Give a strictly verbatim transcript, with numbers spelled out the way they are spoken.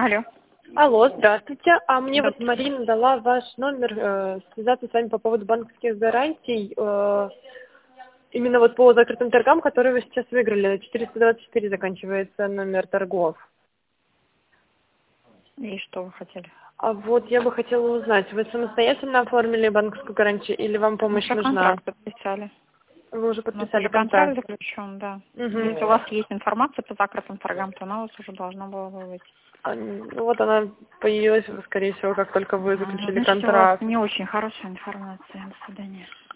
Алло. Алло, здравствуйте. А мне вот Здравствуйте. Марина дала ваш номер э, связаться с вами по поводу банковских гарантий. Э, именно вот по закрытым торгам, которые вы сейчас выиграли. четыреста двадцать четыре заканчивается номер торгов. И что вы хотели? А вот я бы хотела узнать, вы самостоятельно оформили банковскую гарантию или вам Мы помощь уже нужна? контракт подписали. Вы уже У нас подписали уже контракт контракт. заключен, да. Угу. Если у вас есть информация по закрытым торгам, то она у вас уже должна была бы быть. А, ну вот она появилась, скорее всего, как только вы Ага, заключили значит, у вас контракт. не очень хорошая информация. До свидания.